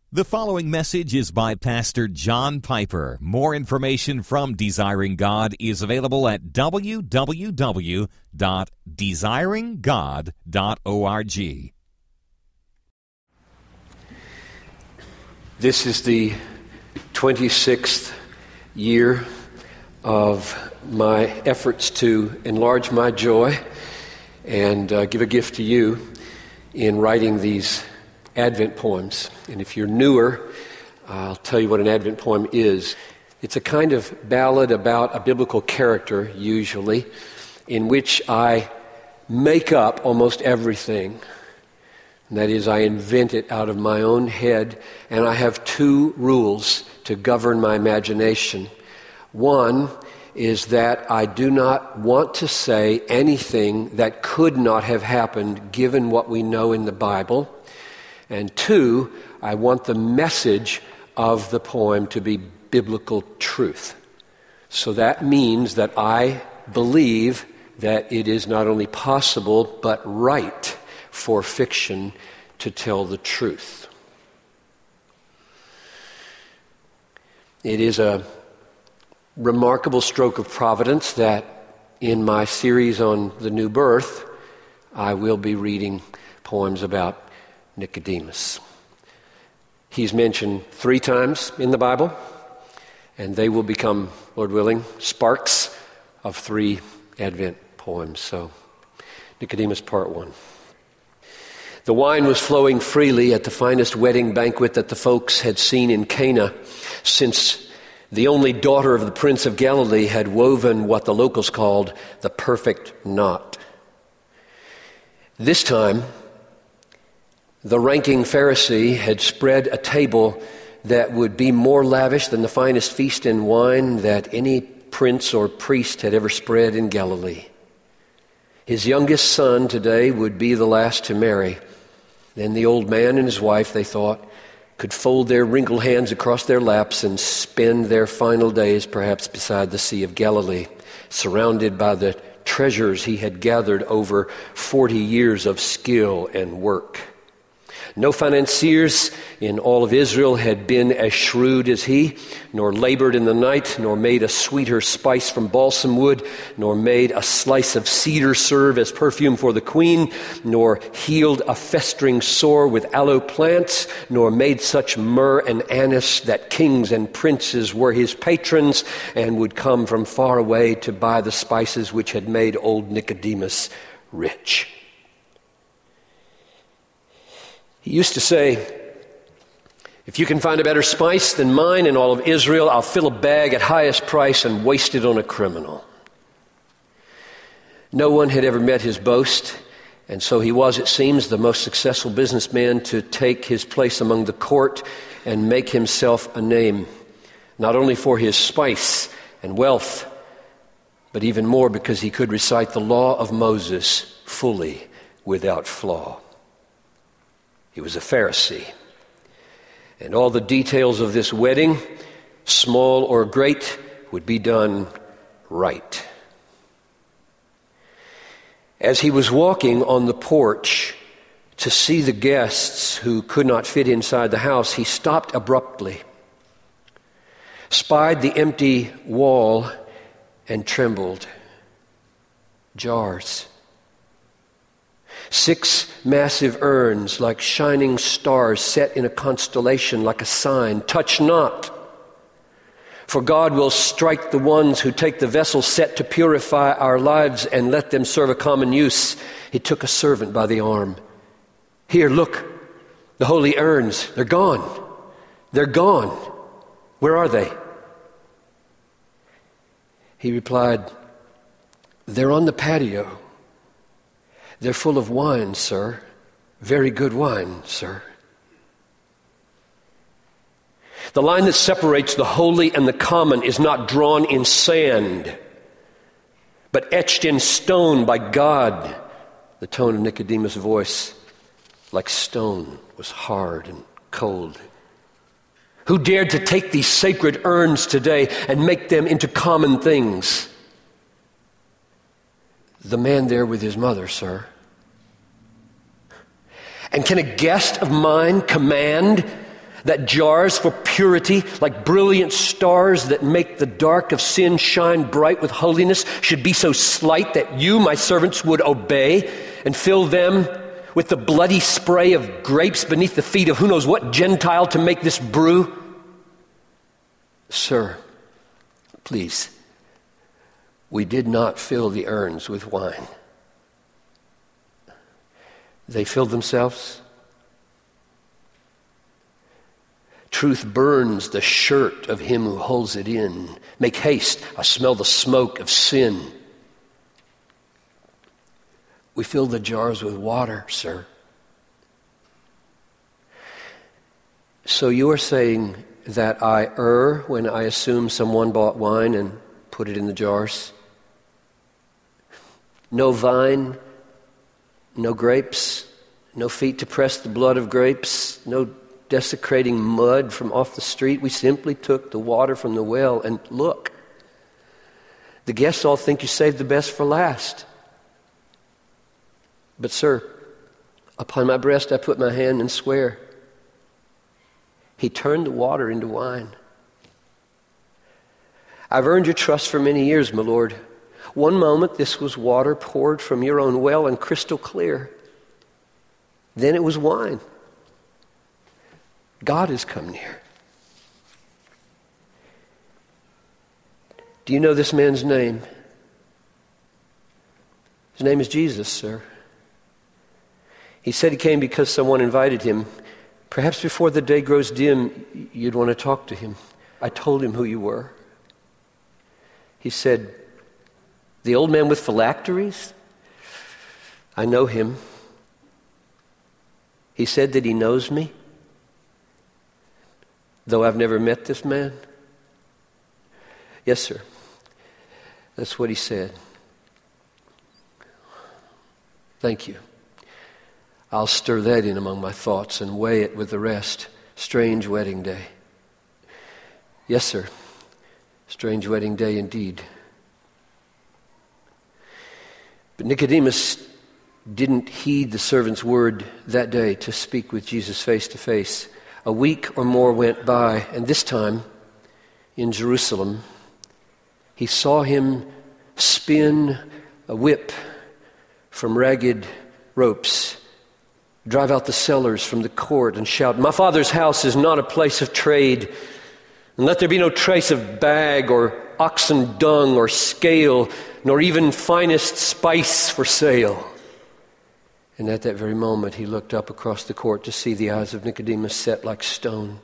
The following message is by Pastor John Piper. More information from Desiring God is available at www.desiringgod.org. This is the 26th year of my efforts to enlarge my joy and give a gift to you in writing these Advent poems. And if you're newer, I'll tell you what an Advent poem is. It's a kind of ballad about a biblical character, usually, in which I make up almost everything. And that is, I invent it out of my own head, and I have two rules to govern my imagination. One is that I do not want to say anything that could not have happened given what we know in the Bible. And two, I want the message of the poem to be biblical truth. So that means that I believe that it is not only possible, but right for fiction to tell the truth. It is a remarkable stroke of providence that in my series on the new birth, I will be reading poems about Nicodemus. He's mentioned 3 times in the Bible, and they will become, Lord willing, sparks of 3 Advent poems. So, Nicodemus, part 1. The wine was flowing freely at the finest wedding banquet that the folks had seen in Cana, since the only daughter of the Prince of Galilee had woven what the locals called the perfect knot. This time, the ranking Pharisee had spread a table that would be more lavish than the finest feast in wine that any prince or priest had ever spread in Galilee. His youngest son today would be the last to marry. Then the old man and his wife, they thought, could fold their wrinkled hands across their laps and spend their final days perhaps beside the Sea of Galilee, surrounded by the treasures he had gathered over 40 years of skill and work. No financiers in all of Israel had been as shrewd as he, nor labored in the night, nor made a sweeter spice from balsam wood, nor made a slice of cedar serve as perfume for the queen, nor healed a festering sore with aloe plants, nor made such myrrh and anise that kings and princes were his patrons and would come from far away to buy the spices which had made old Nicodemus rich. He used to say, if you can find a better spice than mine in all of Israel, I'll fill a bag at highest price and waste it on a criminal. No one had ever met his boast, and so he was, it seems, the most successful businessman to take his place among the court and make himself a name, not only for his spice and wealth, but even more because he could recite the law of Moses fully without flaw. He was a Pharisee. And all the details of this wedding, small or great, would be done right. As he was walking on the porch to see the guests who could not fit inside the house, he stopped abruptly, spied the empty wall, and trembled. Jars. 6 massive urns like shining stars set in a constellation like a sign. Touch not, for God will strike the ones who take the vessel set to purify our lives and let them serve a common use. He took a servant by the arm. Here, look, the holy urns, they're gone. They're gone. Where are they? He replied, they're on the patio. They're full of wine, sir. Very good wine, sir. The line that separates the holy and the common is not drawn in sand, but etched in stone by God. The tone of Nicodemus' voice, like stone, was hard and cold. Who dared to take these sacred urns today and make them into common things? The man there with his mother, sir. And can a guest of mine command that jars for purity, like brilliant stars that make the dark of sin shine bright with holiness, should be so slight that you, my servants, would obey and fill them with the bloody spray of grapes beneath the feet of who knows what Gentile to make this brew? Sir, please, we did not fill the urns with wine. They filled themselves. Truth burns the shirt of him who holds it in. Make haste, I smell the smoke of sin. We filled the jars with water, sir. So you are saying that I err when I assume someone bought wine and put it in the jars? No vine, no grapes, no feet to press the blood of grapes, no desecrating mud from off the street. We simply took the water from the well, and look, the guests all think you saved the best for last. But sir, upon my breast I put my hand and swear, he turned the water into wine. I've earned your trust for many years, my Lord. One moment this was water poured from your own well and crystal clear. Then it was wine. God has come near. Do you know this man's name? His name is Jesus, sir. He said he came because someone invited him. Perhaps before the day grows dim, you'd want to talk to him. I told him who you were. He said, the old man with phylacteries? I know him. He said that he knows me, though I've never met this man. Yes, sir. That's what he said. Thank you. I'll stir that in among my thoughts and weigh it with the rest. Strange wedding day. Yes, sir. Strange wedding day indeed. But Nicodemus didn't heed the servant's word that day to speak with Jesus face to face. A week or more went by, and this time, in Jerusalem, he saw him spin a whip from ragged ropes, drive out the sellers from the court, and shout, "My Father's house is not a place of trade, and let there be no trace of bag or oxen dung or scale, nor even finest spice for sale." And at that very moment, he looked up across the court to see the eyes of Nicodemus set like stone.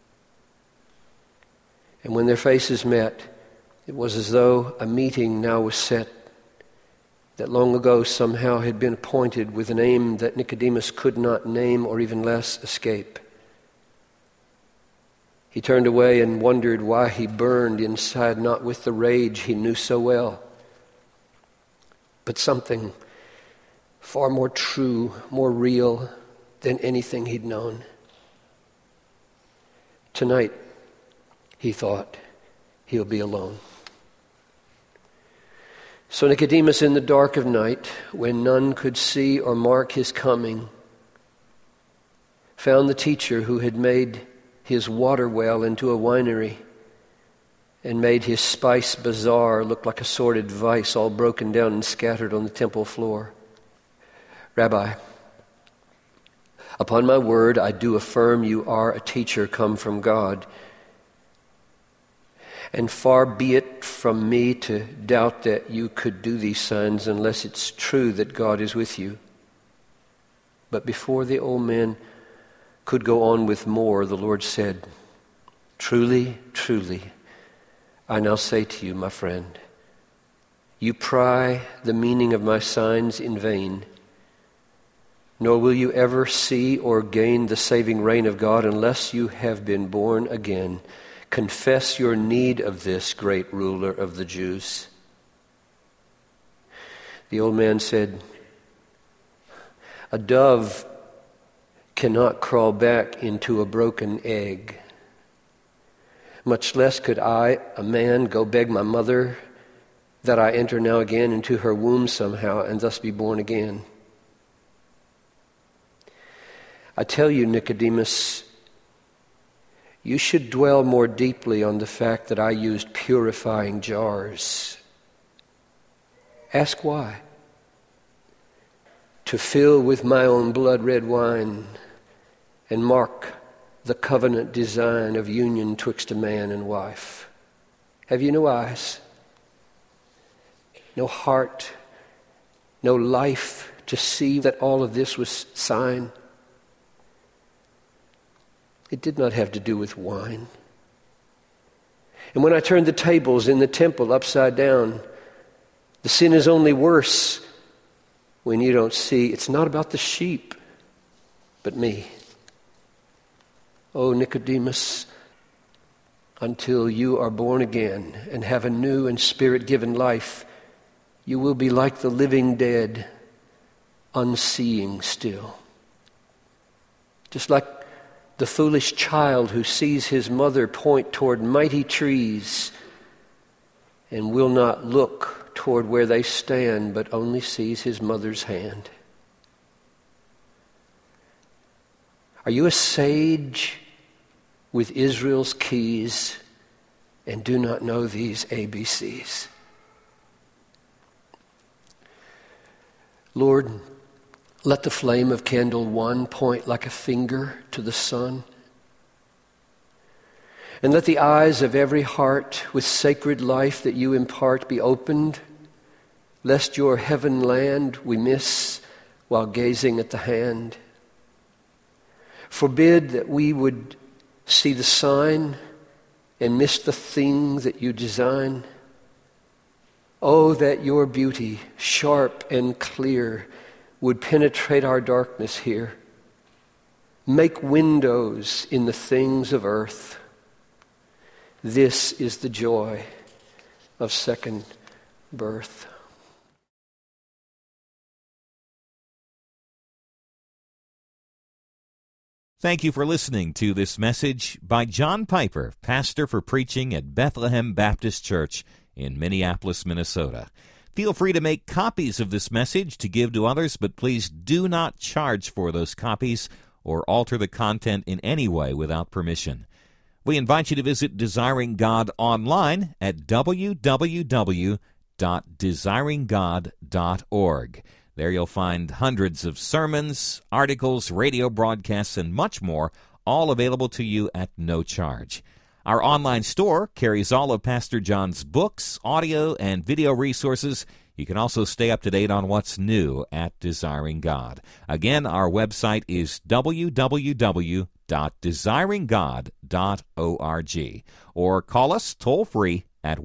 And when their faces met, it was as though a meeting now was set that long ago somehow had been appointed with an aim that Nicodemus could not name or even less escape. He turned away and wondered why he burned inside, not with the rage he knew so well, but something far more true, more real than anything he'd known. Tonight, he thought, he'll be alone. So Nicodemus, in the dark of night, when none could see or mark his coming, found the teacher who had made his water well into a winery and made his spice bazaar look like a sordid vice, all broken down and scattered on the temple floor. "Rabbi, upon my word, I do affirm you are a teacher come from God. And far be it from me to doubt that you could do these signs unless it's true that God is with you." But before the old man could go on with more, the Lord said, "Truly, truly, I now say to you, my friend, you pry the meaning of my signs in vain, nor will you ever see or gain the saving reign of God unless you have been born again. Confess your need of this great ruler of the Jews." The old man said, "A dove cannot crawl back into a broken egg. Much less could I, a man, go beg my mother that I enter now again into her womb somehow and thus be born again. I tell you, Nicodemus, you should dwell more deeply on the fact that I used purifying jars. Ask why. To fill with my own blood-red wine and mark the covenant design of union twixt a man and wife. Have you no eyes, no heart, no life to see that all of this was sign? It did not have to do with wine. And when I turned the tables in the temple upside down, the sin is only worse when you don't see it's not about the sheep, but me. Oh, Nicodemus, until you are born again and have a new and spirit-given life, you will be like the living dead, unseeing still. Just like the foolish child who sees his mother point toward mighty trees and will not look toward where they stand, but only sees his mother's hand. Are you a sage with Israel's keys and do not know these ABCs? Lord, let the flame of candle 1 point like a finger to the sun. And let the eyes of every heart with sacred life that you impart be opened, lest your heaven land we miss while gazing at the hand. Forbid that we would see the sign and miss the thing that you design. Oh, that your beauty, sharp and clear, would penetrate our darkness here. Make windows in the things of earth. This is the joy of second birth. Thank you for listening to this message by John Piper, pastor for preaching at Bethlehem Baptist Church in Minneapolis, Minnesota. Feel free to make copies of this message to give to others, but please do not charge for those copies or alter the content in any way without permission. We invite you to visit Desiring God online at www.desiringgod.org. There you'll find hundreds of sermons, articles, radio broadcasts, and much more, all available to you at no charge. Our online store carries all of Pastor John's books, audio, and video resources. You can also stay up to date on what's new at Desiring God. Again, our website is www.desiringgod.org. Or call us toll-free at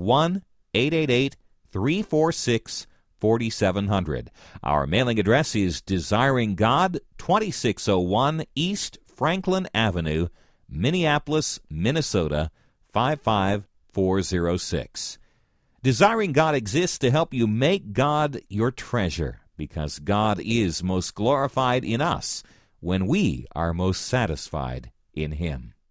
1-888-346-4700. Our mailing address is Desiring God, 2601 East Franklin Avenue, Minneapolis, Minnesota, 55406. Desiring God exists to help you make God your treasure, because God is most glorified in us when we are most satisfied in Him.